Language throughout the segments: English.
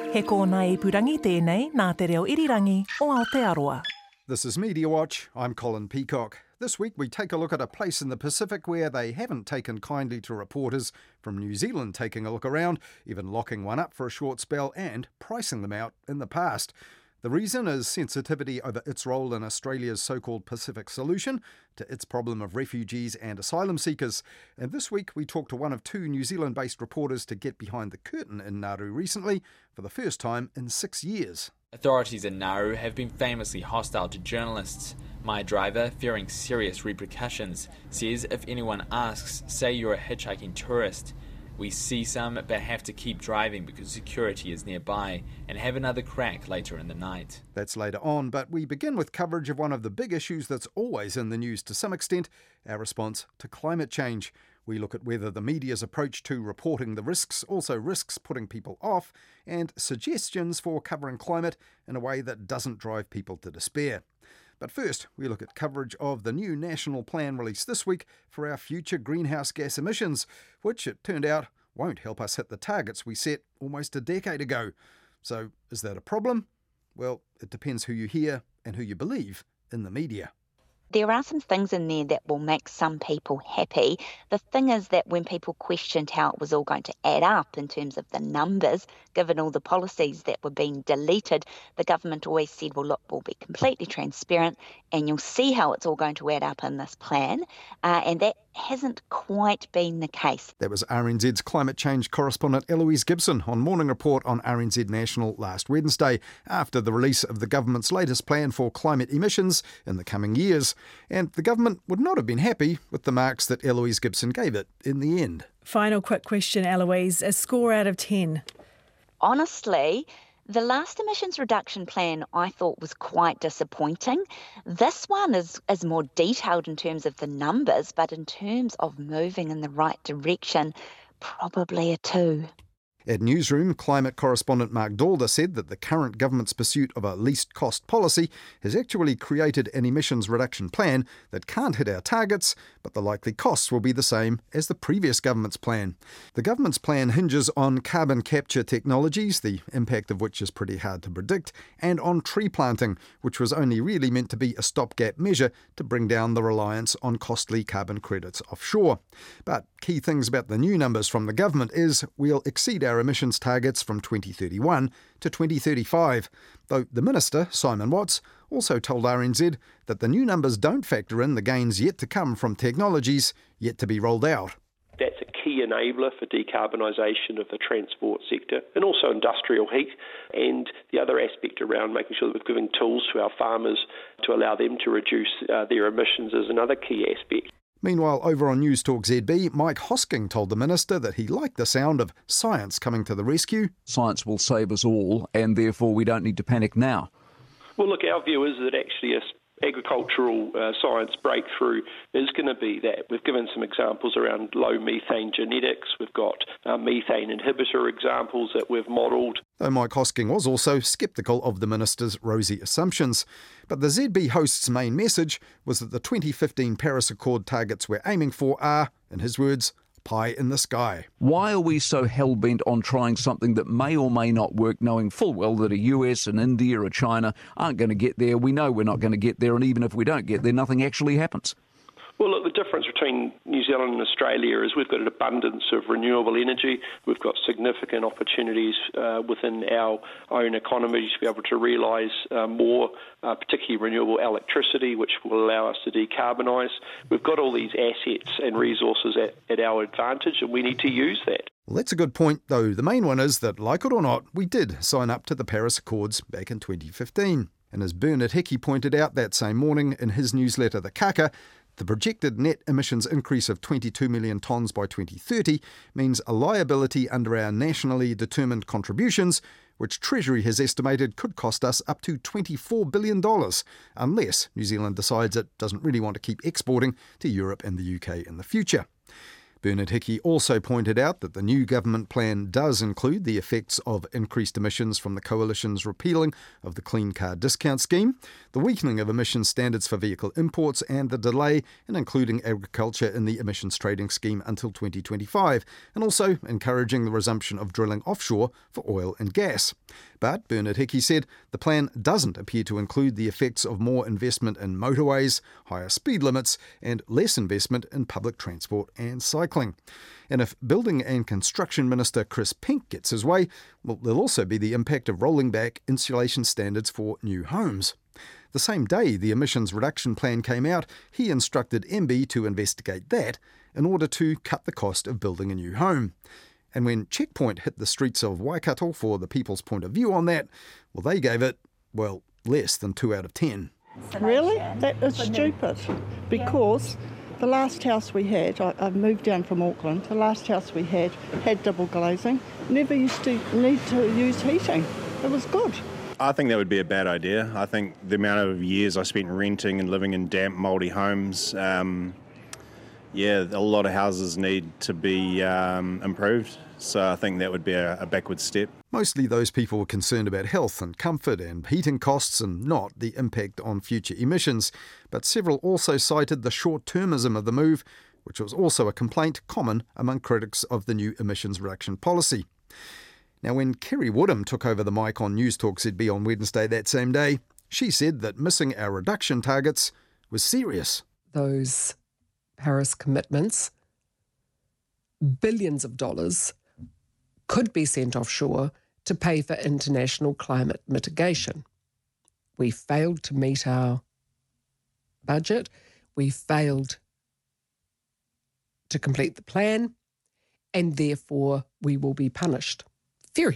He kōna ipurangi tēnei nā te reo irirangi o Aotearoa. This is Media Watch. I'm Colin Peacock. This week we take a look at a place in the Pacific where they haven't taken kindly to reporters from New Zealand taking a look around, even locking one up for a short spell and pricing them out in the past. The reason is sensitivity over its role in Australia's so-called Pacific solution to its problem of refugees and asylum seekers. And this week we talked to one of two New Zealand-based reporters to get behind the curtain in Nauru recently for the first time in 6 years. Authorities in Nauru have been famously hostile to journalists. My driver, fearing serious repercussions, says if anyone asks, say you're a hitchhiking tourist. We see some but have to keep driving because security is nearby and have another crack later in the night. That's later on, but we begin with coverage of one of the big issues that's always in the news to some extent, our response to climate change. We look at whether the media's approach to reporting the risks also risks putting people off, and suggestions for covering climate in a way that doesn't drive people to despair. But first, we look at coverage of the new national plan released this week for our future greenhouse gas emissions, which it turned out won't help us hit the targets we set almost a decade ago. So, is that a problem? Well, it depends who you hear and who you believe in the media. There are some things in there that will make some people happy. The thing is that when people questioned how it was all going to add up in terms of the numbers, given all the policies that were being deleted, the government always said, well, look, we'll be completely transparent and you'll see how it's all going to add up in this plan. And that hasn't quite been the case. That was RNZ's climate change correspondent Eloise Gibson on Morning Report on RNZ National last Wednesday, after the release of the government's latest plan for climate emissions in the coming years. And the government would not have been happy with the marks that Eloise Gibson gave it in the end. Final quick question, Eloise. A score out of 10? Honestly, the last emissions reduction plan I thought was quite disappointing. This one is more detailed in terms of the numbers, but in terms of moving in the right direction, probably a 2. At Newsroom, climate correspondent Mark Dalder said that the current government's pursuit of a least cost policy has actually created an emissions reduction plan that can't hit our targets, but the likely costs will be the same as the previous government's plan. The government's plan hinges on carbon capture technologies, the impact of which is pretty hard to predict, and on tree planting, which was only really meant to be a stopgap measure to bring down the reliance on costly carbon credits offshore. But key things about the new numbers from the government is we'll exceed our emissions targets from 2031 to 2035, though the Minister, Simon Watts, also told RNZ that the new numbers don't factor in the gains yet to come from technologies yet to be rolled out. That's a key enabler for decarbonisation of the transport sector and also industrial heat. And the other aspect around making sure that we're giving tools to our farmers to allow them to reduce their emissions is another key aspect. Meanwhile, over on News Talk ZB, Mike Hosking told the Minister that he liked the sound of science coming to the rescue. Science will save us all, and therefore we don't need to panic now. Well, look, our view is that actually agricultural science breakthrough is going to be that. We've given some examples around low methane genetics. We've got methane inhibitor examples that we've modelled. Though Mike Hosking was also sceptical of the Minister's rosy assumptions. But the ZB host's main message was that the 2015 Paris Accord targets we're aiming for are, in his words, pie in the sky. Why are we so hell-bent on trying something that may or may not work, knowing full well that a US and India or China aren't going to get there? We know we're not going to get there, and even if we don't get there, nothing actually happens. Well, look, the difference between New Zealand and Australia is we've got an abundance of renewable energy. We've got significant opportunities within our own economies to be able to realise more, particularly renewable electricity, which will allow us to decarbonise. We've got all these assets and resources at our advantage, and we need to use that. Well, that's a good point, though. The main one is that, like it or not, we did sign up to the Paris Accords back in 2015. And as Bernard Hickey pointed out that same morning in his newsletter, The Kaka, the projected net emissions increase of 22 million tonnes by 2030 means a liability under our nationally determined contributions, which Treasury has estimated could cost us up to $24 billion, unless New Zealand decides it doesn't really want to keep exporting to Europe and the UK in the future. Bernard Hickey also pointed out that the new government plan does include the effects of increased emissions from the Coalition's repealing of the Clean Car Discount Scheme, the weakening of emissions standards for vehicle imports, and the delay in including agriculture in the emissions trading scheme until 2025, and also encouraging the resumption of drilling offshore for oil and gas. But Bernard Hickey said the plan doesn't appear to include the effects of more investment in motorways, higher speed limits, and less investment in public transport and cycling. And if Building and Construction Minister Chris Pink gets his way, well, there'll also be the impact of rolling back insulation standards for new homes. The same day the emissions reduction plan came out, he instructed MB to investigate that in order to cut the cost of building a new home. And when Checkpoint hit the streets of Waikato for the people's point of view on that, well, they gave it, well, less than 2 out of 10. Really? That is stupid. Because the last house we had, I've moved down from Auckland, the last house we had double glazing, never used to need to use heating. It was good. I think that would be a bad idea. I think the amount of years I spent renting and living in damp, mouldy homes, a lot of houses need to be improved. So I think that would be a backward step. Mostly those people were concerned about health and comfort and heating costs and not the impact on future emissions. But several also cited the short-termism of the move, which was also a complaint common among critics of the new emissions reduction policy. Now, when Kerry Woodham took over the mic on News Talk ZB on Wednesday that same day, she said that missing our reduction targets was serious. Those Paris commitments, billions of dollars, could be sent offshore to pay for international climate mitigation. We failed to meet our budget. We failed to complete the plan, and therefore we will be punished. Very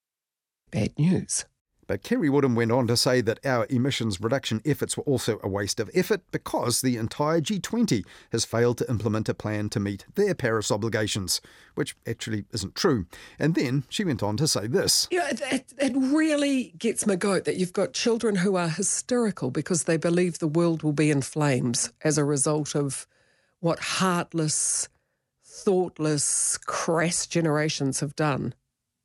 bad news. But Kerry Woodham went on to say that our emissions reduction efforts were also a waste of effort because the entire G20 has failed to implement a plan to meet their Paris obligations, which actually isn't true. And then she went on to say this. It really gets my goat that you've got children who are hysterical because they believe the world will be in flames as a result of what heartless, thoughtless, crass generations have done.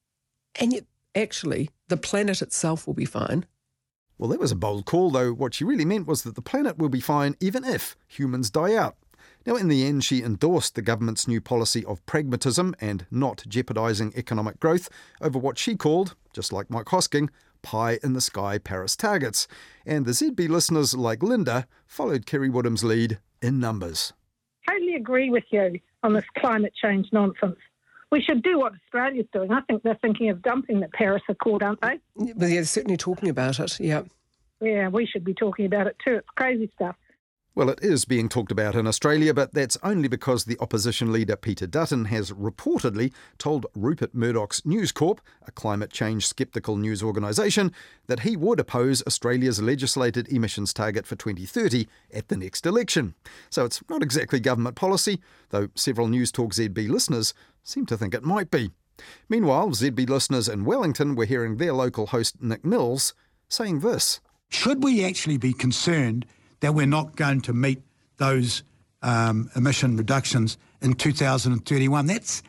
And yet, actually, the planet itself will be fine. Well, that was a bold call, though what she really meant was that the planet will be fine even if humans die out. Now, in the end, she endorsed the government's new policy of pragmatism and not jeopardising economic growth over what she called, just like Mike Hosking, pie-in-the-sky Paris targets. And the ZB listeners like Linda followed Kerry Woodham's lead in numbers. Totally agree with you on this climate change nonsense. We should do what Australia's doing. I think they're thinking of dumping the Paris Accord, aren't they? But they're certainly talking about it, yeah. Yeah, we should be talking about it too. It's crazy stuff. Well, it is being talked about in Australia, but that's only because the opposition leader Peter Dutton has reportedly told Rupert Murdoch's News Corp, a climate change sceptical news organisation, that he would oppose Australia's legislated emissions target for 2030 at the next election. So it's not exactly government policy, though several News Talk ZB listeners seem to think it might be. Meanwhile, ZB listeners in Wellington were hearing their local host Nick Mills saying this. Should we actually be concerned that we're not going to meet those emission reductions in 2031? That's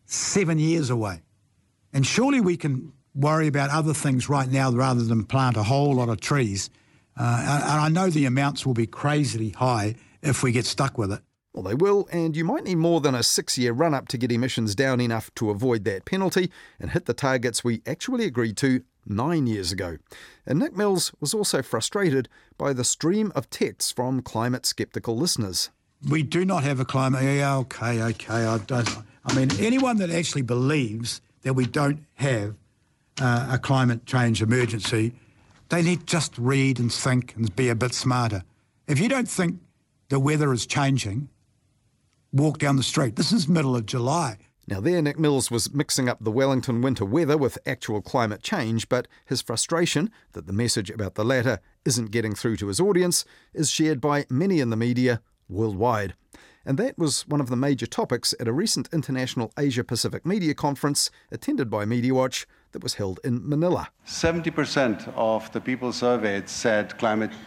7 years away. And surely we can worry about other things right now rather than plant a whole lot of trees. And I know the amounts will be crazily high if we get stuck with it. Well, they will, and you might need more than a 6-year run-up to get emissions down enough to avoid that penalty and hit the targets we actually agreed to 9 years ago. And Nick Mills was also frustrated by the stream of texts from climate-sceptical listeners. We do not have a climate... Yeah, okay, I mean, anyone that actually believes that we don't have a climate change emergency, they need to just read and think and be a bit smarter. If you don't think the weather is changing, walk down the street. This is middle of July. Now there, Nick Mills was mixing up the Wellington winter weather with actual climate change, but his frustration that the message about the latter isn't getting through to his audience is shared by many in the media worldwide. And that was one of the major topics at a recent International Asia-Pacific Media Conference attended by MediaWatch that was held in Manila. 70% of the people surveyed said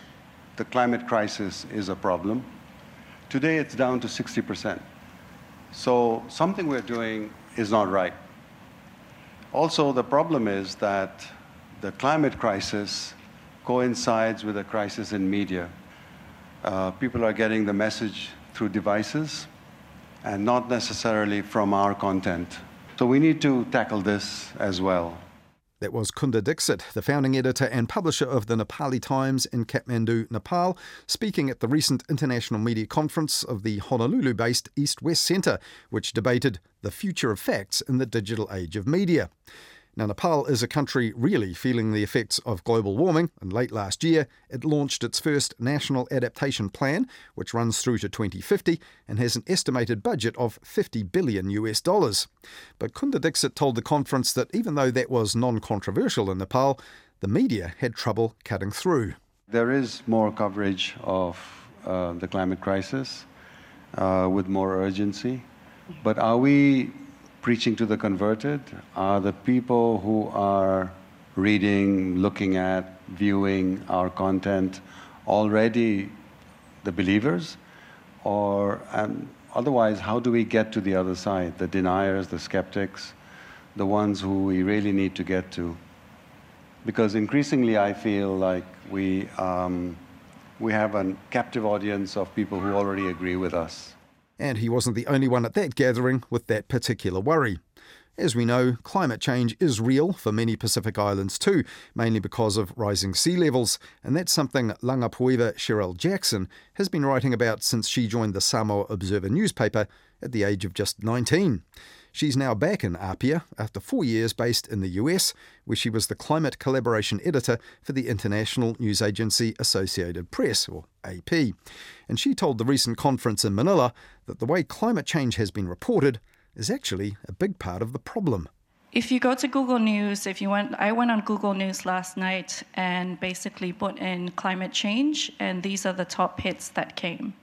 the climate crisis is a problem. Today it's down to 60%. So something we're doing is not right. Also, the problem is that the climate crisis coincides with a crisis in media. People are getting the message through devices and not necessarily from our content. So we need to tackle this as well. That was Kunda Dixit, the founding editor and publisher of the Nepali Times in Kathmandu, Nepal, speaking at the recent International Media Conference of the Honolulu-based East-West Centre, which debated the future of facts in the digital age of media. Now, Nepal is a country really feeling the effects of global warming, and late last year it launched its first National Adaptation Plan, which runs through to 2050 and has an estimated budget of $50 billion. But Kunda Dixit told the conference that even though that was non-controversial in Nepal, the media had trouble cutting through. There is more coverage of the climate crisis with more urgency, but are we preaching to the converted? Are the people who are reading, looking at, viewing our content already the believers? Or otherwise, how do we get to the other side, the deniers, the skeptics, the ones who we really need to get to? Because increasingly I feel like we have a captive audience of people who already agree with us. And he wasn't the only one at that gathering with that particular worry. As we know, climate change is real for many Pacific Islands too, mainly because of rising sea levels, and that's something Langapuiva Cheryl Jackson has been writing about since she joined the Samoa Observer newspaper at the age of just 19. She's now back in Apia after 4 years based in the US, where she was the climate collaboration editor for the international news agency Associated Press, or AP. And she told the recent conference in Manila that the way climate change has been reported is actually a big part of the problem. If you go to Google News, I went on Google News last night and basically put in climate change, and these are the top hits that came.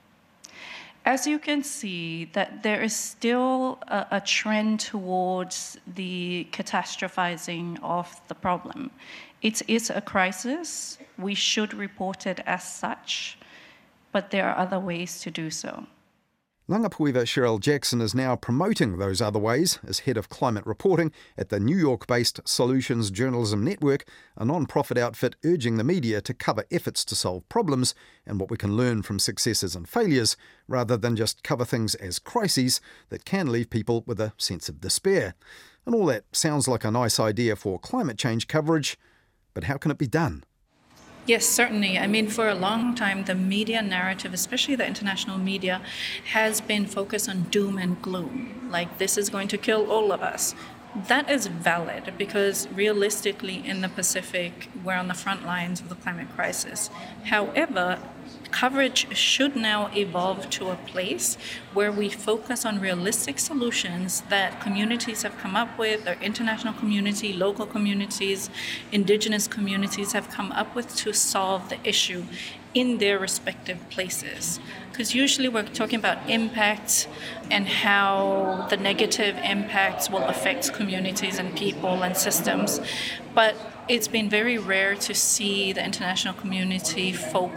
As you can see, that there is still a trend towards the catastrophizing of the problem. It is a crisis. We should report it as such, but there are other ways to do so. Langapuiva Cheryl Jackson is now promoting those other ways as head of climate reporting at the New York-based Solutions Journalism Network, a non-profit outfit urging the media to cover efforts to solve problems and what we can learn from successes and failures, rather than just cover things as crises that can leave people with a sense of despair. And all that sounds like a nice idea for climate change coverage, but how can it be done? Yes, certainly. I mean, for a long time, the media narrative, especially the international media, has been focused on doom and gloom. Like, this is going to kill all of us. That is valid because realistically in the Pacific, we're on the front lines of the climate crisis. However, coverage should now evolve to a place where we focus on realistic solutions that communities have come up with, or international community, local communities, indigenous communities have come up with to solve the issue in their respective places. Because usually we're talking about impacts and how the negative impacts will affect communities and people and systems. But it's been very rare to see the international community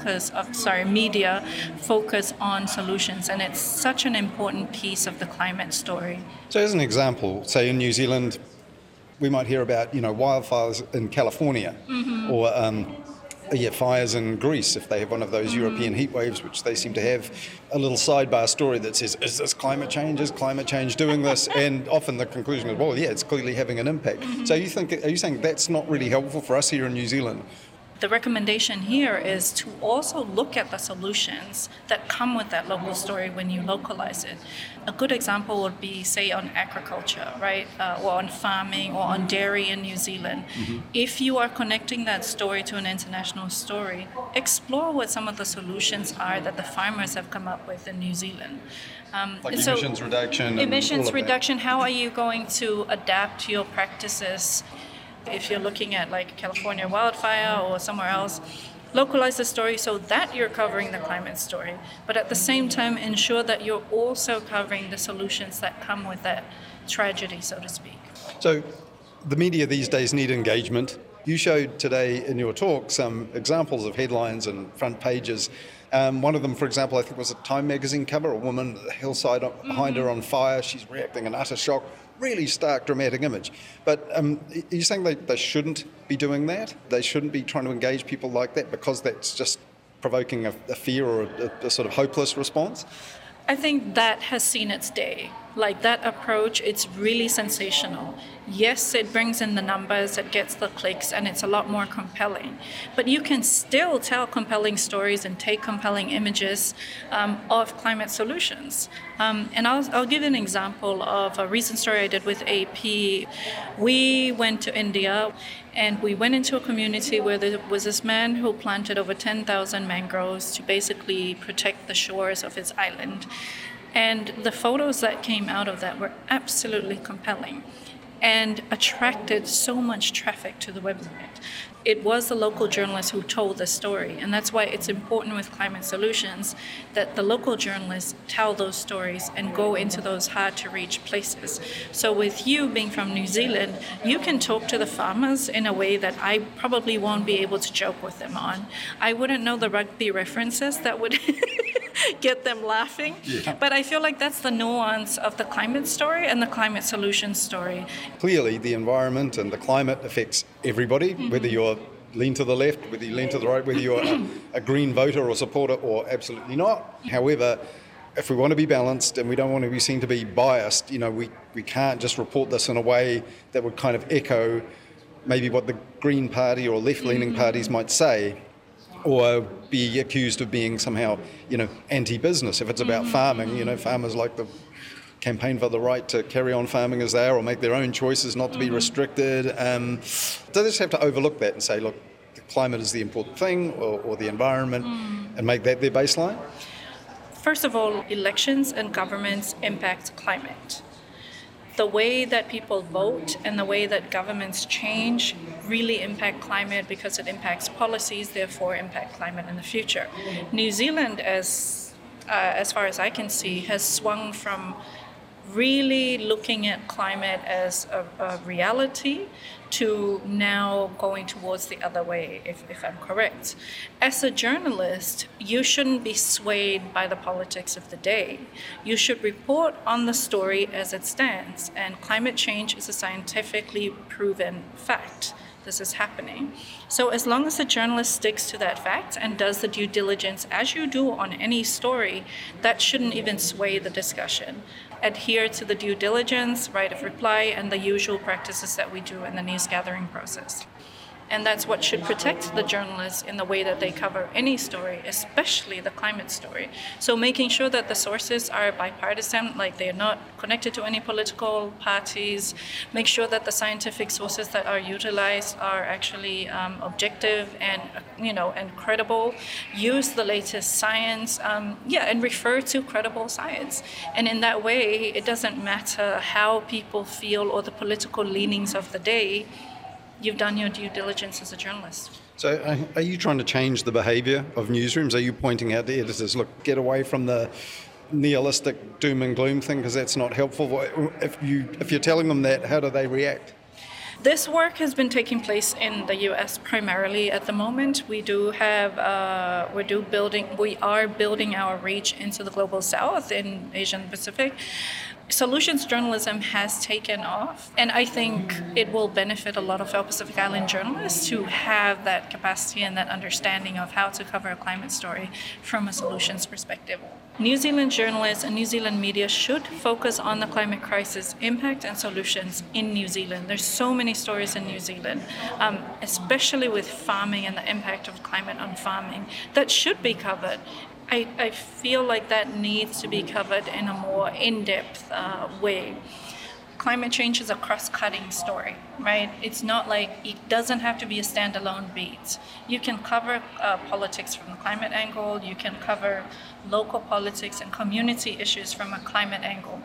media focus on solutions. And it's such an important piece of the climate story. So as an example, say in New Zealand, we might hear about, wildfires in California, or fires in Greece, if they have one of those European heat waves, which they seem to have, a little sidebar story that says, is this climate change? Is climate change doing this? And often the conclusion is, well, yeah, it's clearly having an impact. So are you saying that's not really helpful for us here in New Zealand? The recommendation here is to also look at the solutions that come with that local story when you localize it. A good example would be, say, on agriculture, right? Or on farming or on dairy in New Zealand. If you are connecting that story to an international story, explore what some of the solutions are that the farmers have come up with in New Zealand. Like emissions reduction. Emissions reduction, how are you going to adapt your practices? If you're looking at like California wildfire or somewhere else, localize the story so that you're covering the climate story, but at the same time ensure that you're also covering the solutions that come with that tragedy, so to speak. So the media these days need engagement. You showed today in your talk some examples of headlines and front pages. One of them, for example, I think was a Time magazine cover, a woman, the hillside behind her on fire, she's reacting in utter shock. Really stark, dramatic image. But are you saying they shouldn't be doing that? They shouldn't be trying to engage people like that because that's just provoking a fear or a sort of hopeless response? I think that has seen its day. Like that approach, it's really sensational. Yes, it brings in the numbers, it gets the clicks, and it's a lot more compelling. But you can still tell compelling stories and take compelling images of climate solutions. And I'll give an example of a recent story I did with AP. We went to India and we went into a community where there was this man who planted over 10,000 mangroves to basically protect the shores of his island. And the photos that came out of that were absolutely compelling and attracted so much traffic to the website. It was the local journalist who told the story, and that's why it's important with climate solutions that the local journalists tell those stories and go into those hard-to-reach places. So with you being from New Zealand, you can talk to the farmers in a way that I probably won't be able to joke with them on. I wouldn't know the rugby references that would get them laughing. Yeah. But I feel like that's the nuance of the climate story and the climate solution story. Clearly, the environment and the climate affects everybody, whether you're lean to the left, whether you lean to the right, whether you're a green voter or supporter or absolutely not. However, if we want to be balanced and we don't want to be seen to be biased, we can't just report this in a way that would kind of echo maybe what the Green Party or left-leaning parties might say, or be accused of being somehow, anti-business. If it's about farming, farmers like the campaign for the right to carry on farming as they are or make their own choices, not to be restricted. Do they just have to overlook that and say, look, the climate is the important thing, or the environment, and make that their baseline? First of all, elections and governments impact climate. The way that people vote and the way that governments change really impact climate because it impacts policies, therefore impact climate in the future. New Zealand, as far as I can see, has swung from really looking at climate as a reality to now going towards the other way, if I'm correct. As a journalist, you shouldn't be swayed by the politics of the day. You should report on the story as it stands, and climate change is a scientifically proven fact. This is happening. So as long as the journalist sticks to that fact and does the due diligence as you do on any story, that shouldn't even sway the discussion. Adhere to the due diligence, right of reply, and the usual practices that we do in the news gathering process. And that's what should protect the journalists in the way that they cover any story, especially the climate story. So making sure that the sources are bipartisan, like they're not connected to any political parties. Make sure that the scientific sources that are utilized are actually objective and credible. Use the latest science, and refer to credible science. And in that way, it doesn't matter how people feel or the political leanings of the day. You've done your due diligence as a journalist. So are you trying to change the behaviour of newsrooms? Are you pointing out to editors, look, get away from the nihilistic doom and gloom thing because that's not helpful? If you're telling them that, how do they react? This work has been taking place in the U.S. primarily at the moment. We are building our reach into the global south in Asia and Pacific. Solutions journalism has taken off, and I think it will benefit a lot of our Pacific Island journalists to have that capacity and that understanding of how to cover a climate story from a solutions perspective. New Zealand journalists and New Zealand media should focus on the climate crisis impact and solutions in New Zealand. There's so many stories in New Zealand, especially with farming and the impact of climate on farming, that should be covered. I feel like that needs to be covered in a more in-depth way. Climate change is a cross-cutting story, right? It's not like it doesn't have to be a standalone beat. You can cover politics from the climate angle. You can cover local politics and community issues from a climate angle.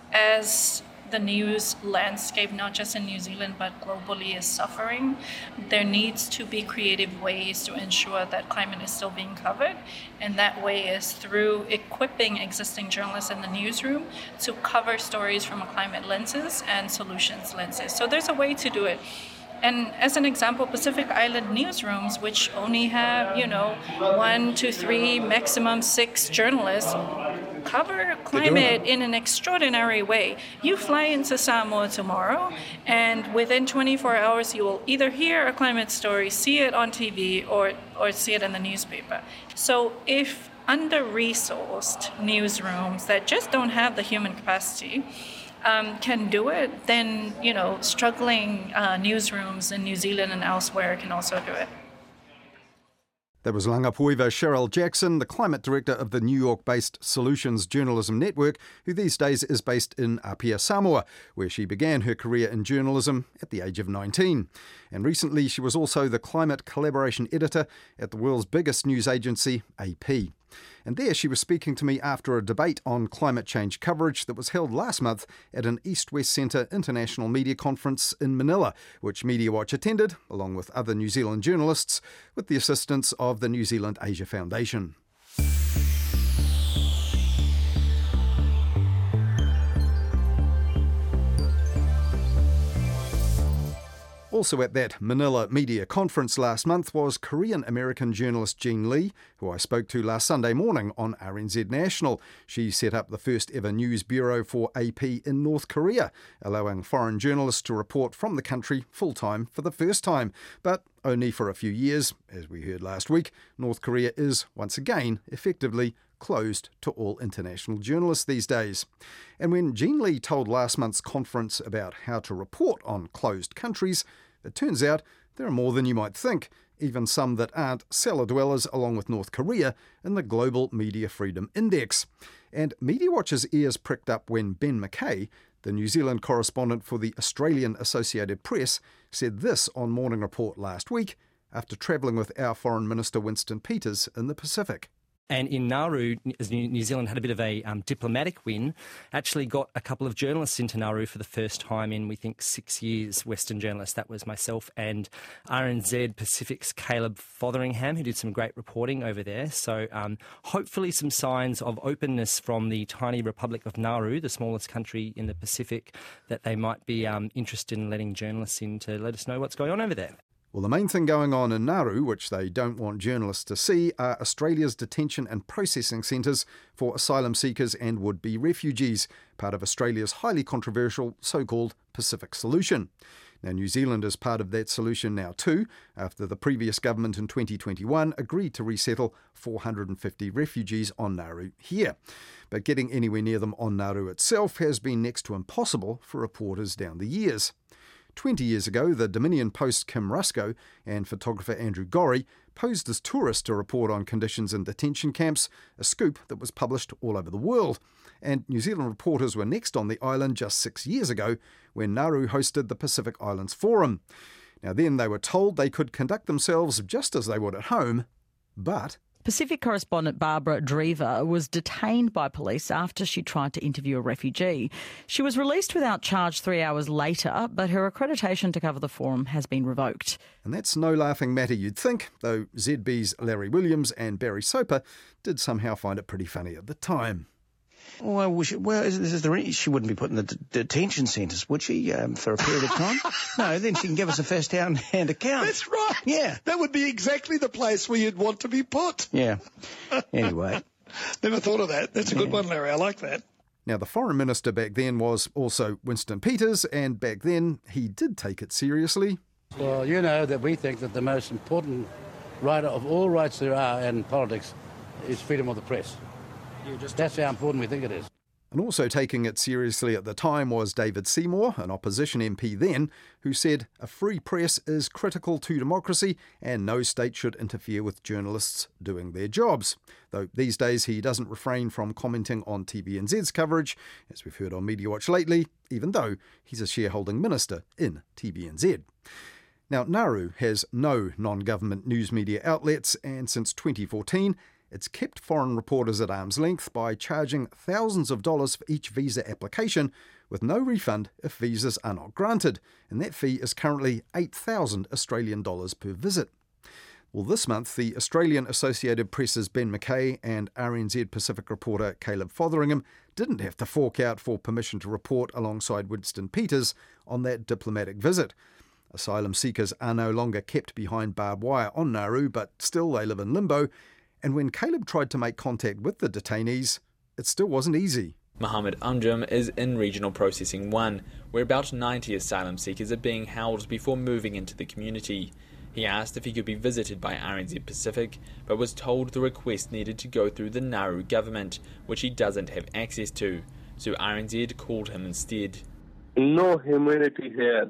As the news landscape, not just in New Zealand, but globally is suffering, there needs to be creative ways to ensure that climate is still being covered. And that way is through equipping existing journalists in the newsroom to cover stories from a climate lenses and solutions lenses. So there's a way to do it. And as an example, Pacific Island newsrooms, which only have, 1 to 3, maximum 6 journalists, cover climate in an extraordinary way. You fly into Samoa tomorrow, and within 24 hours, you will either hear a climate story, see it on TV, or see it in the newspaper. So if under-resourced newsrooms that just don't have the human capacity can do it, then, struggling newsrooms in New Zealand and elsewhere can also do it. That was Langapuiva Cheryl Jackson, the climate director of the New York-based Solutions Journalism Network, who these days is based in Apia, Samoa, where she began her career in journalism at the age of 19. And recently she was also the climate collaboration editor at the world's biggest news agency, AP. And there she was speaking to me after a debate on climate change coverage that was held last month at an East West Centre International Media Conference in Manila, which Media Watch attended, along with other New Zealand journalists, with the assistance of the New Zealand Asia Foundation. Also at that Manila Media Conference last month was Korean-American journalist Jean Lee, who I spoke to last Sunday morning on RNZ National. She set up the first ever news bureau for AP in North Korea, allowing foreign journalists to report from the country full-time for the first time. But only for a few years. As we heard last week, North Korea is, once again, effectively closed to all international journalists these days. And when Jean Lee told last month's conference about how to report on closed countries, it turns out there are more than you might think, even some that aren't cellar dwellers along with North Korea in the Global Media Freedom Index. And Media Watch's ears pricked up when Ben McKay, the New Zealand correspondent for the Australian Associated Press, said this on Morning Report last week after travelling with our Foreign Minister Winston Peters in the Pacific. And in Nauru, as New Zealand had a bit of a diplomatic win, actually got a couple of journalists into Nauru for the first time in, we think, 6 years, Western journalists. That was myself and RNZ Pacific's Caleb Fotheringham, who did some great reporting over there. So hopefully some signs of openness from the tiny Republic of Nauru, the smallest country in the Pacific, that they might be interested in letting journalists in to let us know what's going on over there. Well, the main thing going on in Nauru, which they don't want journalists to see, are Australia's detention and processing centres for asylum seekers and would-be refugees, part of Australia's highly controversial so-called Pacific Solution. Now, New Zealand is part of that solution now too, after the previous government in 2021 agreed to resettle 450 refugees on Nauru here. But getting anywhere near them on Nauru itself has been next to impossible for reporters down the years. 20 years ago, the Dominion Post Kim Rusco and photographer Andrew Gorry posed as tourists to report on conditions in detention camps, a scoop that was published all over the world. And New Zealand reporters were next on the island just 6 years ago when Nauru hosted the Pacific Islands Forum. Now then they were told they could conduct themselves just as they would at home, but Pacific correspondent Barbara Drever was detained by police after she tried to interview a refugee. She was released without charge 3 hours later, but her accreditation to cover the forum has been revoked. And that's no laughing matter, you'd think, though ZB's Larry Williams and Barry Soper did somehow find it pretty funny at the time. Well, she wouldn't be put in the detention centres, would she, for a period of time? No, then she can give us a first-hand account. That's right. Yeah. That would be exactly the place where you'd want to be put. Yeah. Anyway. Never thought of that. That's a good one, Larry. I like that. Now, the Foreign Minister back then was also Winston Peters, and back then he did take it seriously. Well, you know that we think that the most important right of all rights there are in politics is freedom of the press. That's how important we think it is. And also taking it seriously at the time was David Seymour, an opposition MP then, who said a free press is critical to democracy and no state should interfere with journalists doing their jobs. Though these days he doesn't refrain from commenting on TVNZ's coverage, as we've heard on Media Watch lately, even though he's a shareholding minister in TVNZ. Now, Nauru has no non-government news media outlets, and since 2014, it's kept foreign reporters at arm's length by charging thousands of dollars for each visa application, with no refund if visas are not granted, and that fee is currently 8,000 Australian dollars per visit. Well, this month, the Australian Associated Press's Ben McKay and RNZ Pacific reporter Caleb Fotheringham didn't have to fork out for permission to report alongside Winston Peters on that diplomatic visit. Asylum seekers are no longer kept behind barbed wire on Nauru, but still they live in limbo. And when Caleb tried to make contact with the detainees, it still wasn't easy. Mohammed Umjum is in Regional Processing 1, where about 90 asylum seekers are being held before moving into the community. He asked if he could be visited by RNZ Pacific, but was told the request needed to go through the Nauru government, which he doesn't have access to. So RNZ called him instead. No humanity here.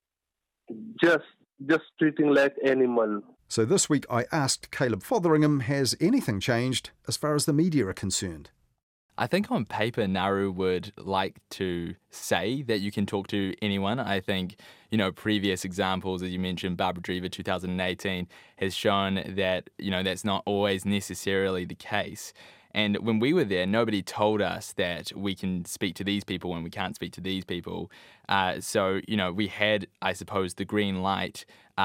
Just treating like animal. So this week I asked Caleb Fotheringham, has anything changed as far as the media are concerned? I think on paper, Nauru would like to say that you can talk to anyone. I think, previous examples, as you mentioned, Barbara Dreaver 2018 has shown that, that's not always necessarily the case. And when we were there, nobody told us that we can speak to these people and we can't speak to these people. So we had, I suppose, the green light,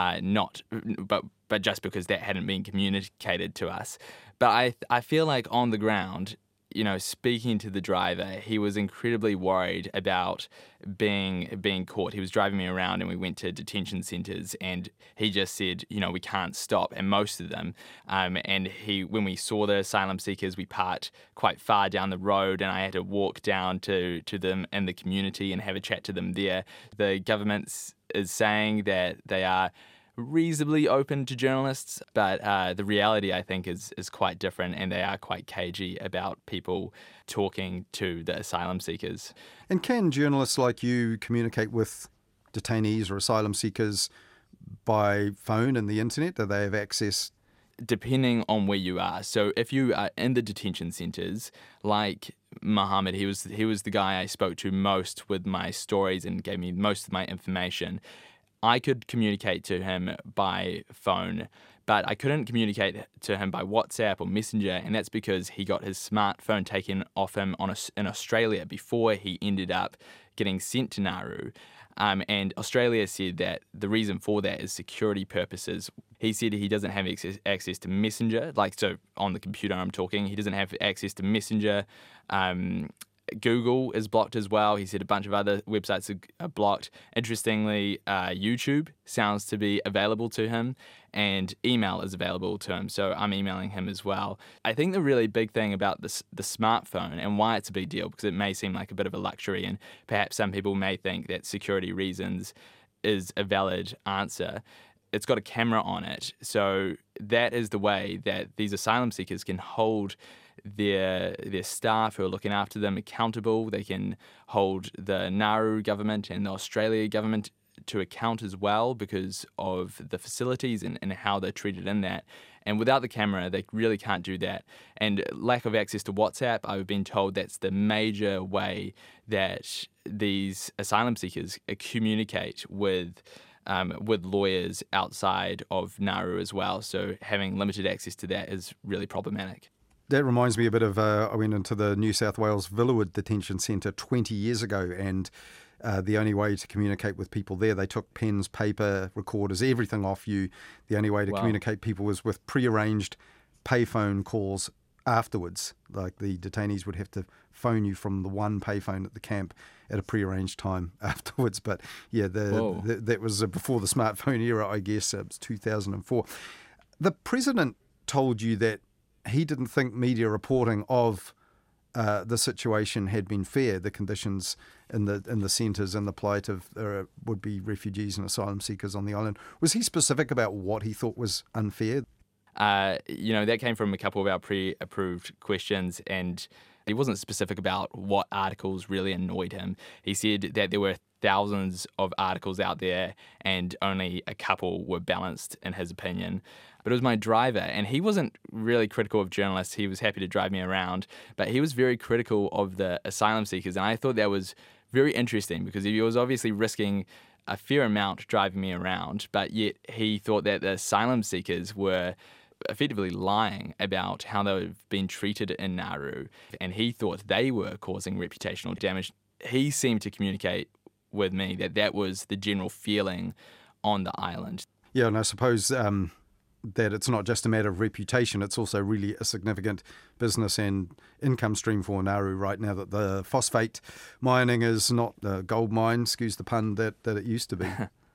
but just because that hadn't been communicated to us. But I feel like on the ground, speaking to the driver, he was incredibly worried about being caught. He was driving me around and we went to detention centres and he just said, we can't stop, and most of them. And when we saw the asylum seekers, we parked quite far down the road and I had to walk down to them in the community and have a chat to them there. The government is saying that they are reasonably open to journalists, but the reality, I think, is quite different, and they are quite cagey about people talking to the asylum seekers. And can journalists like you communicate with detainees or asylum seekers by phone and the internet? Do they have access? Depending on where you are. So if you are in the detention centres, like Mohammed, he was the guy I spoke to most with my stories and gave me most of my information. I could communicate to him by phone, but I couldn't communicate to him by WhatsApp or Messenger, and that's because he got his smartphone taken off him in Australia before he ended up getting sent to Nauru. And Australia said that the reason for that is security purposes. He said he doesn't have access to Messenger, so on the computer I'm talking, he doesn't have access to Messenger. Google is blocked as well. He said a bunch of other websites are blocked. Interestingly, YouTube sounds to be available to him, and email is available to him. So I'm emailing him as well. I think the really big thing about the smartphone and why it's a big deal, because it may seem like a bit of a luxury, and perhaps some people may think that security reasons is a valid answer. It's got a camera on it. So that is the way that these asylum seekers can hold their staff who are looking after them accountable. They can hold the Nauru government and the Australia government to account as well because of the facilities and how they're treated in that. And without the camera, they really can't do that. And lack of access to WhatsApp, I've been told that's the major way that these asylum seekers communicate with lawyers outside of Nauru as well. So having limited access to that is really problematic. That reminds me a bit of, I went into the New South Wales Villawood Detention Centre 20 years ago, and the only way to communicate with people there, they took pens, paper, recorders, everything off you. The only way to communicate people was with prearranged payphone calls afterwards. Like the detainees would have to phone you from the one payphone at the camp at a prearranged time afterwards. But yeah, that was before the smartphone era, I guess. It was 2004. The president told you that he didn't think media reporting of the situation had been fair, the conditions in the centres and the plight of would-be refugees and asylum seekers on the island. Was he specific about what he thought was unfair? That came from a couple of our pre-approved questions, and he wasn't specific about what articles really annoyed him. He said that there were thousands of articles out there and only a couple were balanced in his opinion. But it was my driver, and he wasn't really critical of journalists. He was happy to drive me around, but he was very critical of the asylum seekers, and I thought that was very interesting because he was obviously risking a fair amount driving me around, but yet he thought that the asylum seekers were effectively lying about how they've been treated in Nauru, and he thought they were causing reputational damage. He seemed to communicate with me that was the general feeling on the island. Yeah, and I suppose that it's not just a matter of reputation, it's also really a significant business and income stream for Nauru right now that the phosphate mining is not the gold mine, excuse the pun, that it used to be.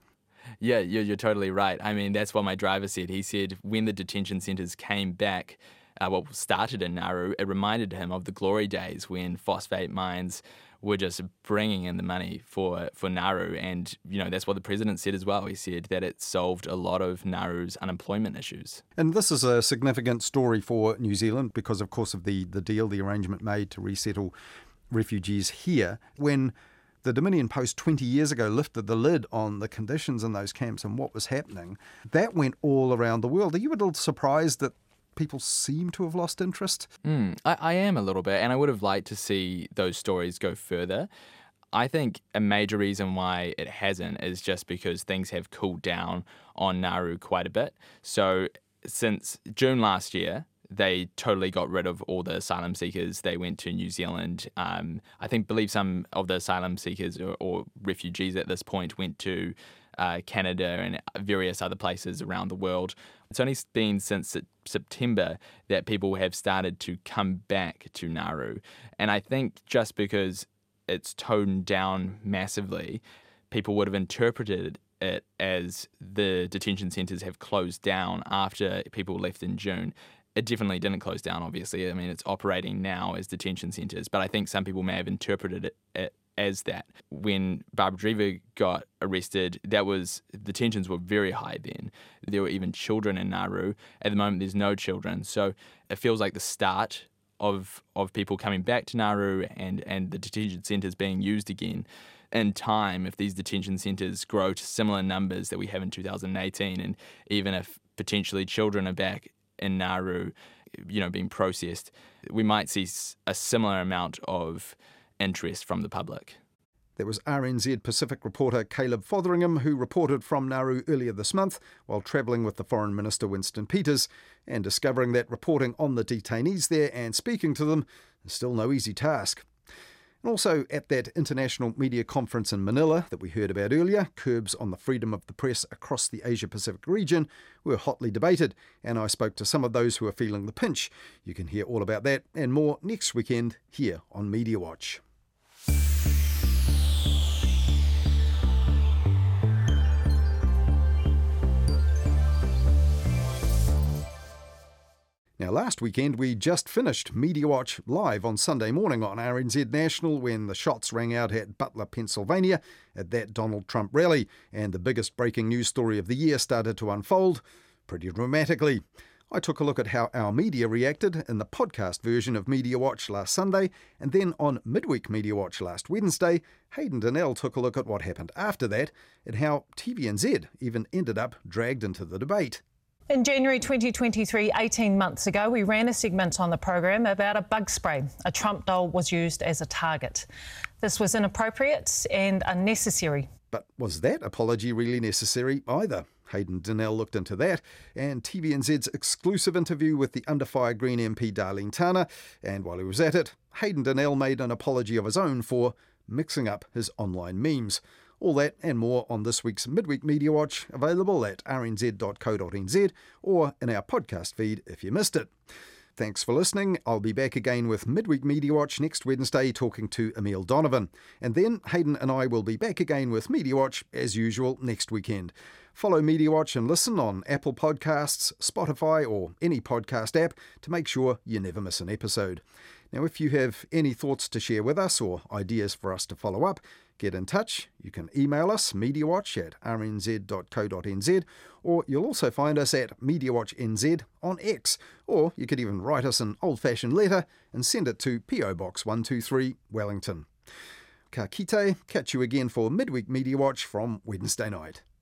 Yeah, you're totally right. I mean, that's what my driver said. He said when the detention centres came back, started in Nauru, it reminded him of the glory days when phosphate mines were just bringing in the money for Nauru. And, that's what the president said as well. He said that it solved a lot of Nauru's unemployment issues. And this is a significant story for New Zealand because, of course, of the deal, the arrangement made to resettle refugees here. When the Dominion Post 20 years ago lifted the lid on the conditions in those camps and what was happening, that went all around the world. Are you a little surprised that people seem to have lost interest? I am a little bit, and I would have liked to see those stories go further. I think a major reason why it hasn't is just because things have cooled down on Nauru quite a bit. So since June last year, they totally got rid of all the asylum seekers. They went to New Zealand. Believe some of the asylum seekers or refugees at this point went to Canada and various other places around the world. It's only been since September that people have started to come back to Nauru. And I think just because it's toned down massively, people would have interpreted it as the detention centres have closed down after people left in June. It definitely didn't close down, obviously. I mean, it's operating now as detention centres, but I think some people may have interpreted it as that. When Barbara Dreaver got arrested, the tensions were very high then. There were even children in Nauru. At the moment, there's no children. So it feels like the start of people coming back to Nauru and the detention centres being used again. In time, if these detention centres grow to similar numbers that we have in 2018, and even if potentially children are back in Nauru, being processed, we might see a similar amount of interest from the public. There was RNZ Pacific reporter Caleb Fotheringham, who reported from Nauru earlier this month while travelling with the Foreign Minister Winston Peters, and discovering that reporting on the detainees there and speaking to them is still no easy task. And also at that international media conference in Manila that we heard about earlier, curbs on the freedom of the press across the Asia-Pacific region were hotly debated, and I spoke to some of those who are feeling the pinch. You can hear all about that and more next weekend here on Media Watch. Now, last weekend we just finished Media Watch live on Sunday morning on RNZ National when the shots rang out at Butler, Pennsylvania at that Donald Trump rally, and the biggest breaking news story of the year started to unfold pretty dramatically. I took a look at how our media reacted in the podcast version of Media Watch last Sunday, and then on Midweek Media Watch last Wednesday, Hayden Donnell took a look at what happened after that and how TVNZ even ended up dragged into the debate. In January 2023, 18 months ago, we ran a segment on the program about a bug spray. A Trump doll was used as a target. This was inappropriate and unnecessary. But was that apology really necessary either? Hayden Donnell looked into that, and TVNZ's exclusive interview with the Under Fire Green MP Darlene Tana, and while he was at it, Hayden Donnell made an apology of his own for mixing up his online memes. All that and more on this week's Midweek Media Watch, available at rnz.co.nz or in our podcast feed if you missed it. Thanks for listening. I'll be back again with Midweek Media Watch next Wednesday talking to Emile Donovan. And then Hayden and I will be back again with Media Watch as usual next weekend. Follow Media Watch and listen on Apple Podcasts, Spotify or any podcast app to make sure you never miss an episode. Now, if you have any thoughts to share with us or ideas for us to follow up, get in touch. You can email us, mediawatch@rnz.co.nz, or you'll also find us at MediaWatchNZ on X, or you could even write us an old-fashioned letter and send it to PO Box 123, Wellington. Ka kite, catch you again for Midweek Media Watch from Wednesday night.